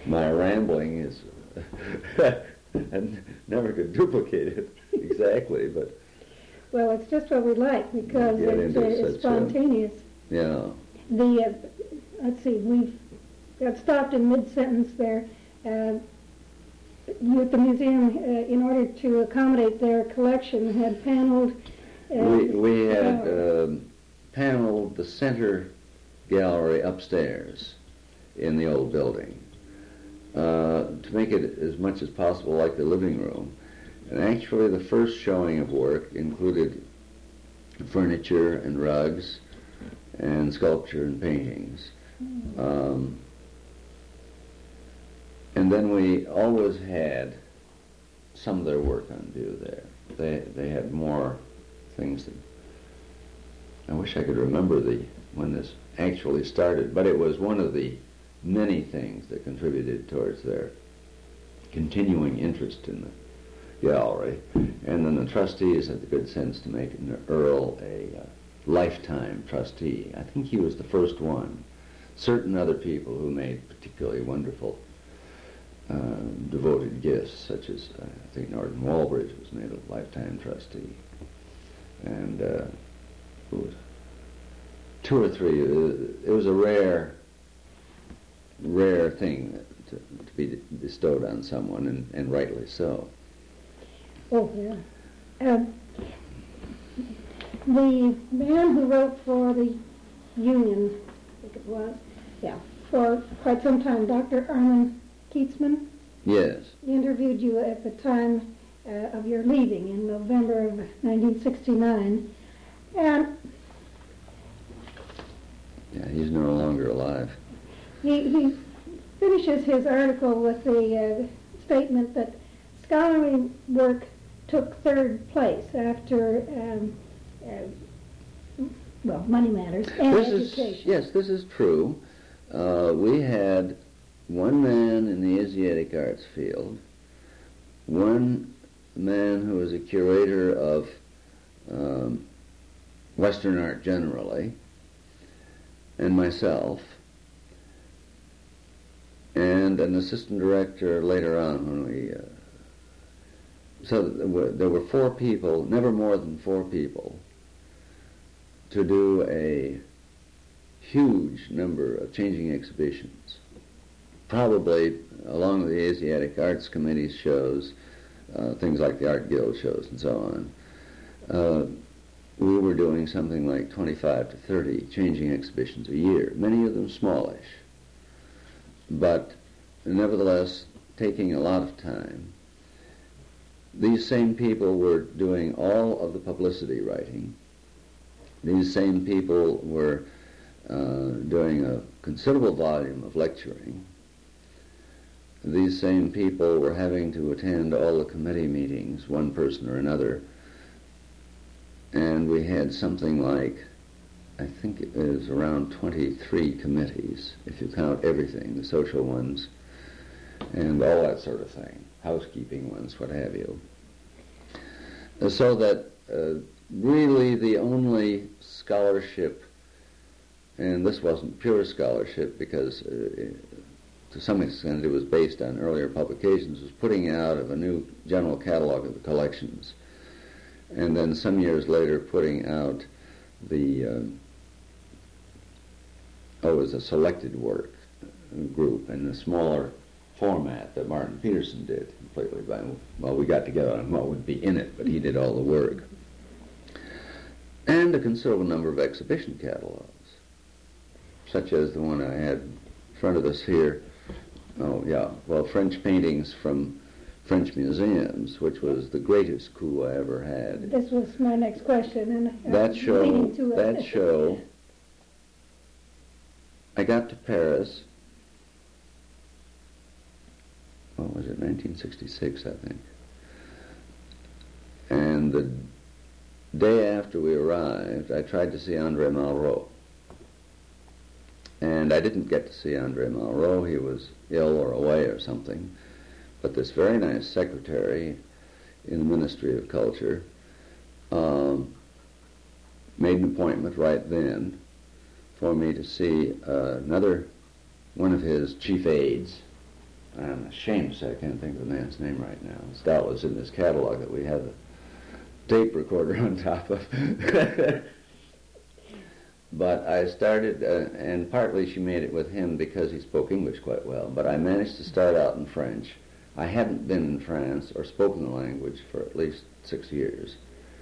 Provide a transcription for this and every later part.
My rambling is, and never could duplicate it exactly, but well, it's just what we like because it's spontaneous. Yeah. Let's see, we've got stopped in mid-sentence there. You at the museum, in order to accommodate their collection, had paneled. We had paneled the center gallery upstairs in the old building to make it as much as possible like the living room. And actually the first showing of work included furniture and rugs and sculpture and paintings. And then we always had some of their work on view there. They had more things that I wish I could remember when this actually started, but it was one of the many things that contributed towards their continuing interest in the gallery. And then the trustees had the good sense to make Earl a lifetime trustee. I think he was the first one. Certain other people who made particularly wonderful devoted gifts, such as I think Norton Walbridge was made a lifetime trustee. And who was two or three. It was a rare thing to be bestowed on someone, and rightly so. Oh, yeah. The man who wrote for the Union, I think it was, for quite some time, Dr. Armin Keatsman. Yes. He interviewed you at the time of your leaving in November of 1969. And yeah, he's no longer alive. He finishes his article with the statement that scholarly work took third place after, money matters and education. Yes, this is true. We had one man in the Asiatic arts field, one man who was a curator of Western art generally, and myself, and an assistant director later on when we... so there were 4 people, never more than 4 people, to do a huge number of changing exhibitions. Probably along with the Asiatic Arts Committee's shows, things like the Art Guild shows and so on, we were doing something like 25 to 30 changing exhibitions a year, many of them smallish, but nevertheless taking a lot of time. These same people were doing all of the publicity writing. These same people were doing a considerable volume of lecturing. These same people were having to attend all the committee meetings, one person or another. And we had something like, I think it was around 23 committees, if you count everything, the social ones, and all that sort of thing, housekeeping ones, what have you. So that really the only scholarship, and this wasn't pure scholarship because to some extent it was based on earlier publications, was putting out of a new general catalog of the collections, and then some years later putting out the it was a selected work group in a smaller format that Martin Peterson did completely. We got together on what would be in it, but he did all the work. And a considerable number of exhibition catalogs, such as the one I had in front of us here. French paintings from French museums, which was the greatest coup I ever had. This was my next question, and that show, I got to Paris. What was it, 1966, I think. And the day after we arrived, I tried to see Andre Malraux. And I didn't get to see Andre Malraux. He was ill or away or something. But this very nice secretary in the Ministry of Culture made an appointment right then for me to see another one of his chief aides, I'm ashamed to say I can't think of the man's name right now. It's doubtless in this catalog that we have a tape recorder on top of. But I started, and partly she made it with him because he spoke English quite well, but I managed to start out in French. I hadn't been in France or spoken the language for at least 6 years,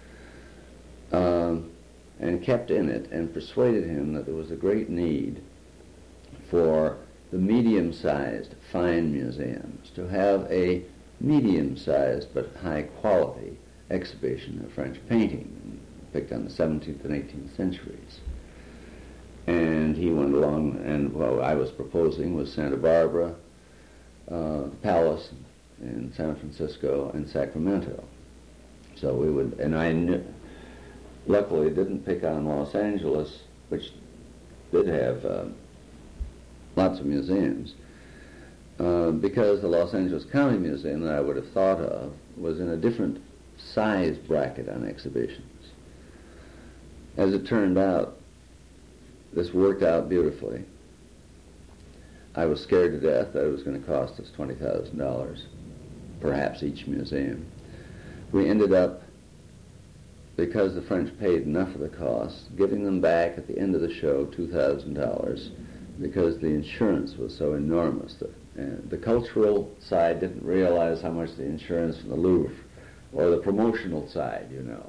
and kept in it and persuaded him that there was a great need for the medium-sized fine museums to have a medium-sized but high-quality exhibition of French painting, picked on the 17th and 18th centuries. And he went along, and what I was proposing was Santa Barbara, Palace in San Francisco, and Sacramento. So we would, and I luckily didn't pick on Los Angeles, which did have lots of museums, because the Los Angeles County Museum that I would have thought of was in a different size bracket on exhibitions. As it turned out, this worked out beautifully. I was scared to death that it was going to cost us $20,000, perhaps each museum. We ended up, because the French paid enough of the cost, giving them back at the end of the show $2,000 because the insurance was so enormous. The cultural side didn't realize how much the insurance from the Louvre, or the promotional side, you know.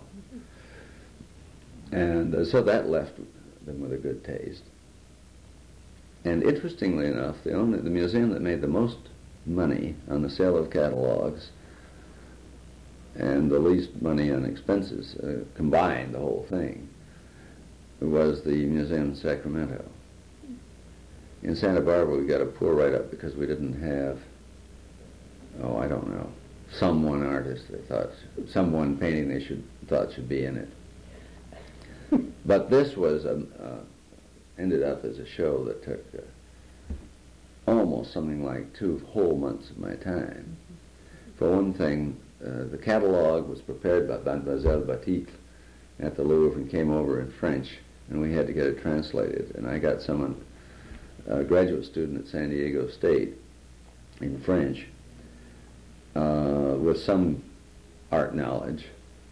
And so that left them with a good taste. And interestingly enough, the museum that made the most money on the sale of catalogs and the least money on expenses, combined the whole thing, was the museum in Sacramento. In Santa Barbara, we got a poor write-up because we didn't have, I don't know, some one artist they thought, some one painting they thought should be in it. But this was ended up as a show that took almost something like 2 whole months of my time. For one thing, the catalog was prepared by Mademoiselle Baticle at the Louvre and came over in French, and we had to get it translated. And I got someone, a graduate student at San Diego State in French, with some art knowledge.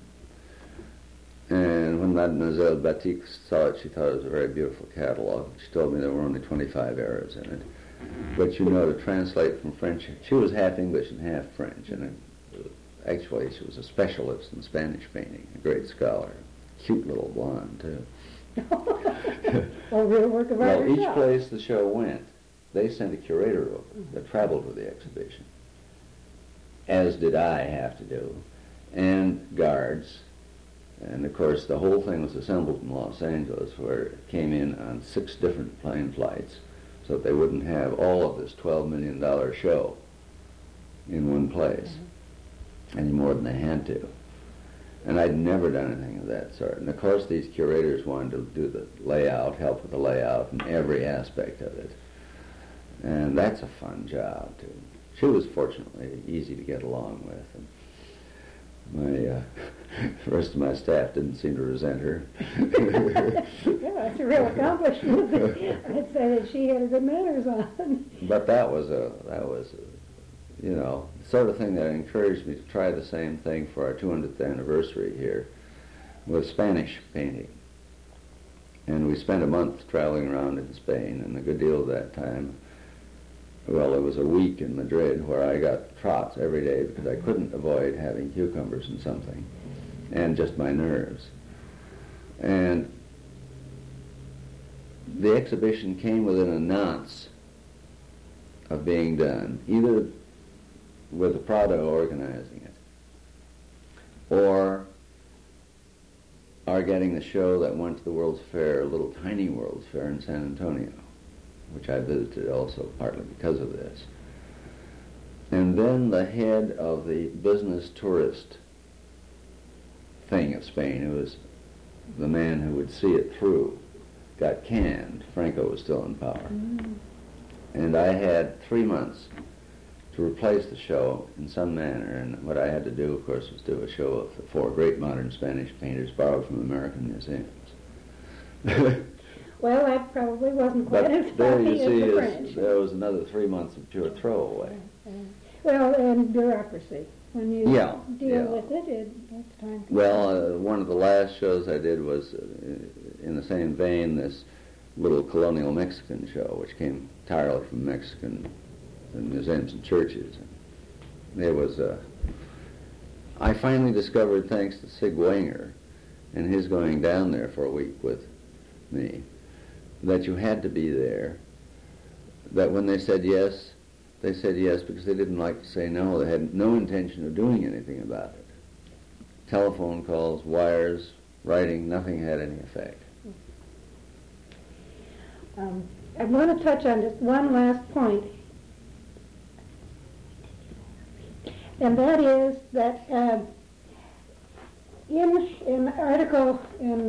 And when Mademoiselle Baticle saw it, she thought it was a very beautiful catalog. She told me there were only 25 errors in it. But you know, to translate from French, she was half English and half French, and actually she was a specialist in Spanish painting, a great scholar. Cute little blonde, too. Well, real work of art. Well, each place the show went, they sent a curator over that traveled with the exhibition, as did I have to do, and guards. And of course, the whole thing was assembled in Los Angeles, where it came in on 6 different plane flights, so that they wouldn't have all of this $12 million show in one place, any more than they had to. And I'd never done anything of that sort. And of course, these curators wanted to do the layout, help with the layout, and every aspect of it. And that's a fun job, too. She was fortunately easy to get along with. And the rest of my staff didn't seem to resent her. Yeah, that's a real accomplishment. I'd say that she had good manners on. But that was you know, the sort of thing that encouraged me to try the same thing for our 200th anniversary here with Spanish painting. And we spent a month traveling around in Spain, and a good deal of that time, well, it was a week in Madrid where I got trots every day because I couldn't avoid having cucumbers and something, and just my nerves. And the exhibition came within a nonce of being done, either with the Prado organizing it, or our getting the show that went to the World's Fair, a little tiny World's Fair in San Antonio, which I visited also partly because of this. And then the head of the business tourist thing of Spain, who was the man who would see it through, got canned. Franco was still in power. And I had 3 months to replace the show in some manner, and what I had to do, of course, was do a show of the 4 great modern Spanish painters borrowed from American museums. Well, that probably wasn't quite as But there you funny as see, the French. there was another 3 months of pure throwaway. Well, and bureaucracy. When you Yeah, deal yeah. with it, it's time. Well, one of the last shows I did was, in the same vein, this little colonial Mexican show, which came entirely from Mexican museums and churches. There was I finally discovered, thanks to Sig Wenger and his going down there for a week with me, that you had to be there, that when they said yes because they didn't like to say no. They had no intention of doing anything about it. Telephone calls, wires, writing, nothing had any effect. I want to touch on just one last point, and that is that in an article in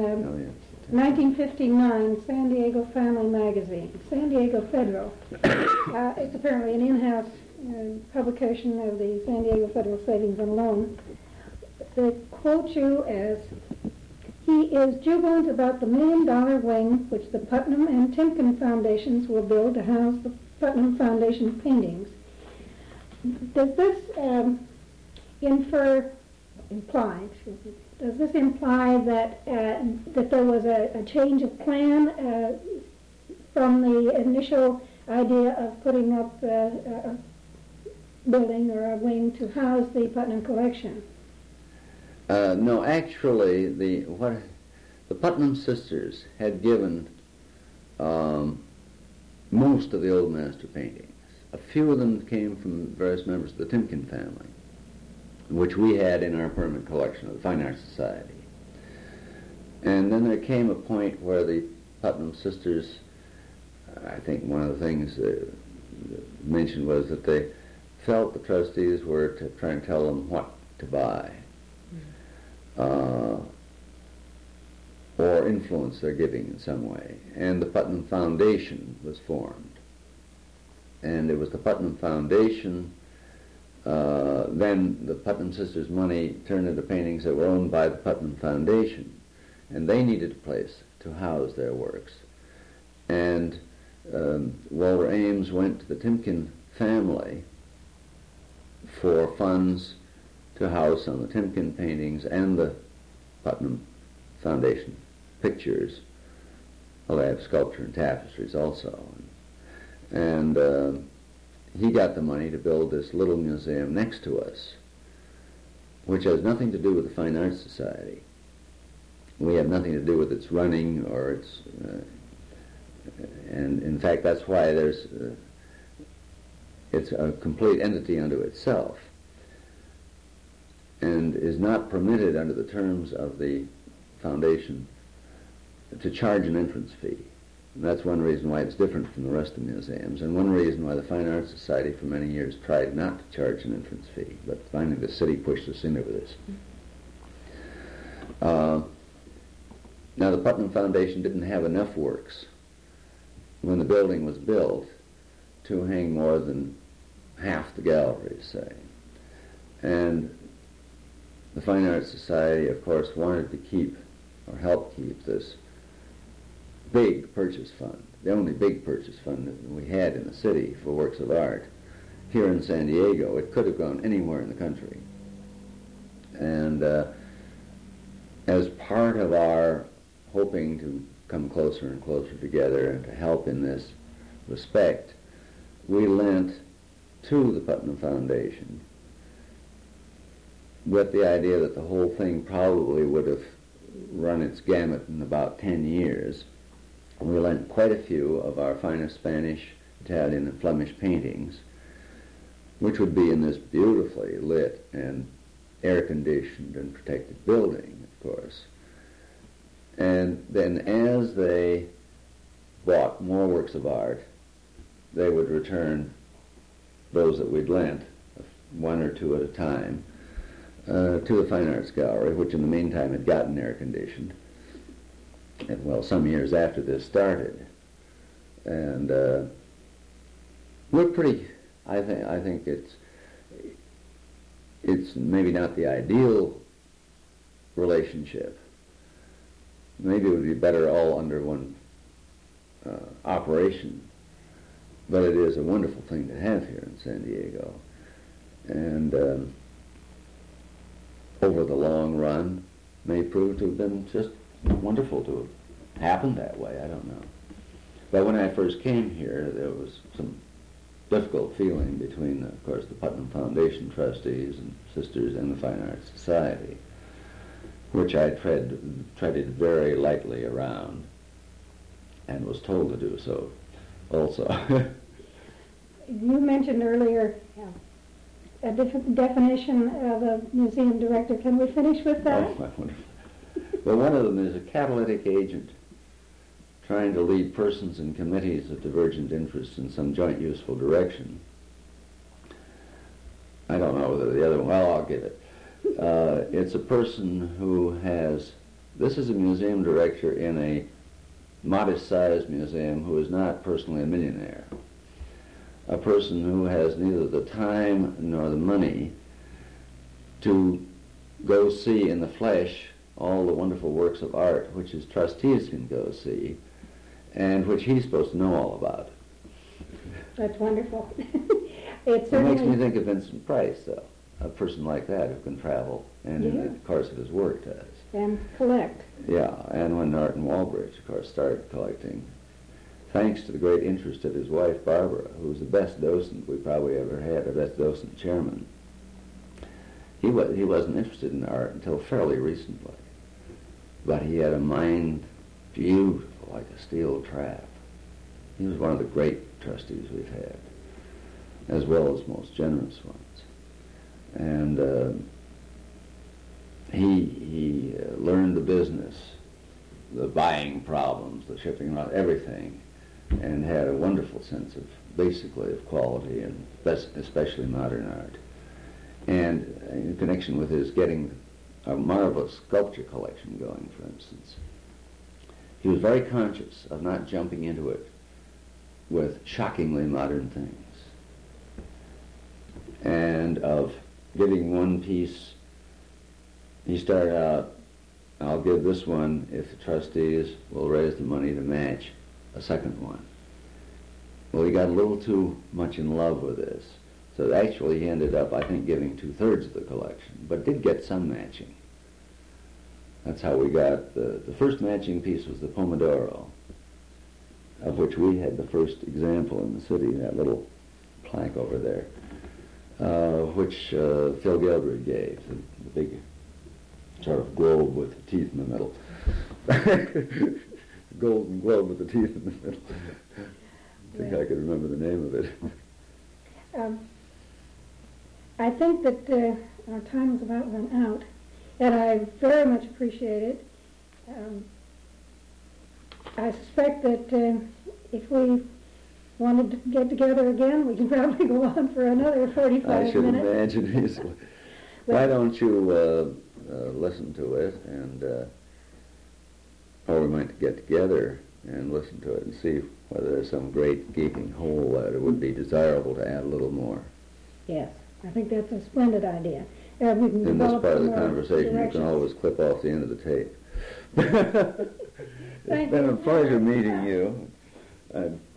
1959, San Diego Family Magazine, San Diego Federal, it's apparently an in-house publication of the San Diego Federal Savings and Loan. They quote you as, "He is jubilant about the $1 million wing which the Putnam and Timken Foundations will build to house the Putnam Foundation paintings." Does this does this imply that that there was a change of plan from the initial idea of putting up a building or a wing to house the Putnam collection? No, actually, the Putnam sisters had given most of the old master paintings. A few of them came from various members of the Timken family, which we had in our permanent collection of the Fine Arts Society. And then there came a point where the Putnam sisters, I think one of the things mentioned was that they felt the trustees were to try and tell them what to buy, or influence their giving in some way. And the Putnam Foundation was formed. And it was the Putnam Foundation, then the Putnam sisters' money turned into paintings that were owned by the Putnam Foundation. And they needed a place to house their works. And Walter Ames went to the Timken family for funds to house on the Timken paintings and the Putnam Foundation pictures. Well, they have sculpture and tapestries also. And he got the money to build this little museum next to us, which has nothing to do with the Fine Arts Society. We have nothing to do with its running or its... and in fact, that's why it's a complete entity unto itself, and is not permitted under the terms of the foundation to charge an entrance fee. And that's one reason why it's different from the rest of the museums, and one reason why the Fine Arts Society for many years tried not to charge an entrance fee, but finally the city pushed us into this. Now the Putnam Foundation didn't have enough works when the building was built to hang more than half the galleries, say. And the Fine Arts Society, of course, wanted to keep, or help keep, this big purchase fund, the only big purchase fund that we had in the city for works of art. Here in San Diego, it could have gone anywhere in the country. And as part of our hoping to come closer and closer together and to help in this respect, we lent to the Putnam Foundation with the idea that the whole thing probably would have run its gamut in about 10 years. We lent quite a few of our finest Spanish, Italian, and Flemish paintings, which would be in this beautifully lit and air-conditioned and protected building, of course. And then as they bought more works of art, they would return those that we'd lent, one or two at a time, to the Fine Arts Gallery, which in the meantime had gotten air-conditioned. And, well, some years after this started. And we're pretty, I think it's maybe not the ideal relationship. Maybe it would be better all under one operation, but it is a wonderful thing to have here in San Diego. And over the long run, may prove to have been just wonderful to have happened that way. I don't know. But when I first came here, there was some difficult feeling between, of course, the Putnam Foundation trustees and sisters and the Fine Arts Society, which I treaded very lightly around and was told to do so also. You mentioned earlier a definition of a museum director. Can we finish with that? Oh, wonderful. Well, one of them is a catalytic agent trying to lead persons and committees of divergent interests in some joint useful direction. I don't know whether the other one, well, I'll give it. It's a person who has, this is a museum director in a modest-sized museum who is not personally a millionaire. A person who has neither the time nor the money to go see in the flesh all the wonderful works of art which his trustees can go see and which he's supposed to know all about. That's wonderful. It makes me think of Vincent Price, though, a person like that who can travel and in the course of his work does. And collect. Yeah, and when Norton Walbridge, of course, started collecting, thanks to the great interest of his wife, Barbara, who was the best docent we probably ever had, the best docent chairman. He wasn't interested in art until fairly recently, but he had a mind beautiful, like a steel trap. He was one of the great trustees we've had, as well as most generous ones. And he learned the business, the buying problems, the shipping around, everything, and had a wonderful sense of, basically, of quality, and especially modern art. And in connection with his getting a marvelous sculpture collection going, for instance, he was very conscious of not jumping into it with shockingly modern things, and of giving one piece. He started out, I'll give this one if the trustees will raise the money to match a second one. Well, he got a little too much in love with this, so actually he ended up, I think, giving 2/3 of the collection, but did get some matching. That's how we got, the first matching piece was the Pomodoro, of which we had the first example in the city, that little plaque over there, which Phil Gilbert gave, the big sort of globe with the teeth in the middle. Golden globe with the teeth in the middle. I think I could remember the name of it. I think that our time is about run out, and I very much appreciate it. I suspect that if we wanted to get together again, we can probably go on for another 45 minutes. I should imagine easily. Why don't you listen to it, and or we might get together and listen to it and see whether there's some great gaping hole that it would be desirable to add a little more. Yes, I think that's a splendid idea. We can In this part of the more conversation, you directions. can always clip off the end of the tape. Thank It's been you. a pleasure meeting you.